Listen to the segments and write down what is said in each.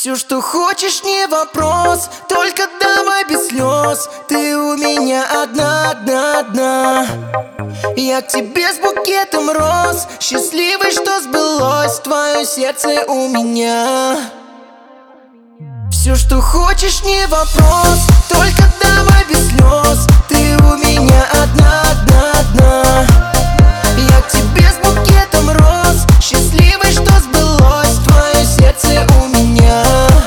Все, что хочешь, не вопрос, только давай без слез. Ты у меня одна, одна, одна. Я к тебе с букетом роз, счастливый, что сбылось твое сердце у меня. Все, что хочешь, не вопрос, только давай без слез. Ты у меня одна, одна, одна. Я к тебе с букетом роз, счастливый, что сбылось твое сердце у меня.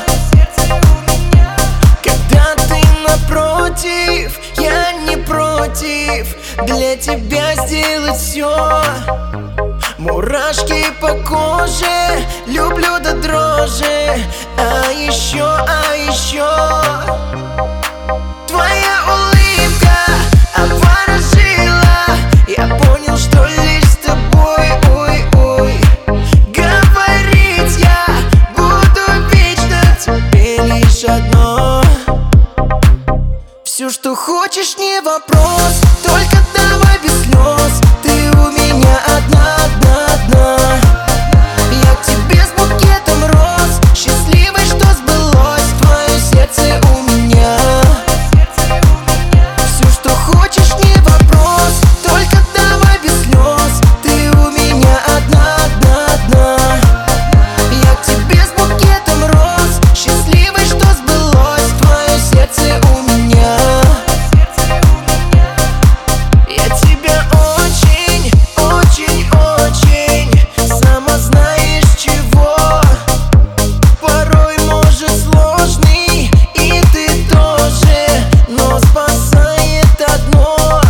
Когда ты напротив, я не против для тебя сделать все. Мурашки по коже, люблю до дрожи. А еще твоя улыбка обворожила. Я понял, что лишь с тобой, ой-ой, говорить я буду вечно тебе лишь одно. Все, что хочешь, не вопрос, только давай без слез. Ты у меня одна, одна, одна. Я к тебе с букетом роз, счастливый, что сбылось твое сердце у меня. Все, что хочешь, не вопрос, только давай без слез. Ты у меня одна, одна, одна. Я к тебе с букетом роз, счастливый, что сбылось твое сердце у меня. Я тебя очень, очень, очень, сама знаешь чего. Порой может сложный, и ты тоже, но спасает одно.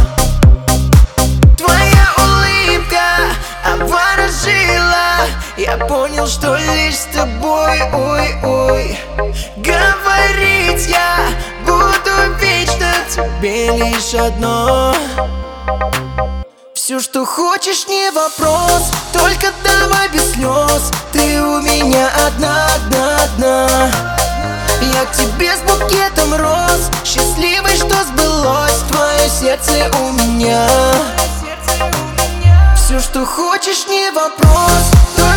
Твоя улыбка обворожила. Я понял, что лишь с тобой, ой-ой, говорить я буду вечно тебе лишь одно. Все, что хочешь, не вопрос, только давай без слез. Ты у меня одна, одна, одна. Я к тебе с букетом роз, счастливый, что сбылось твое сердце у меня. Все, что хочешь, не вопрос,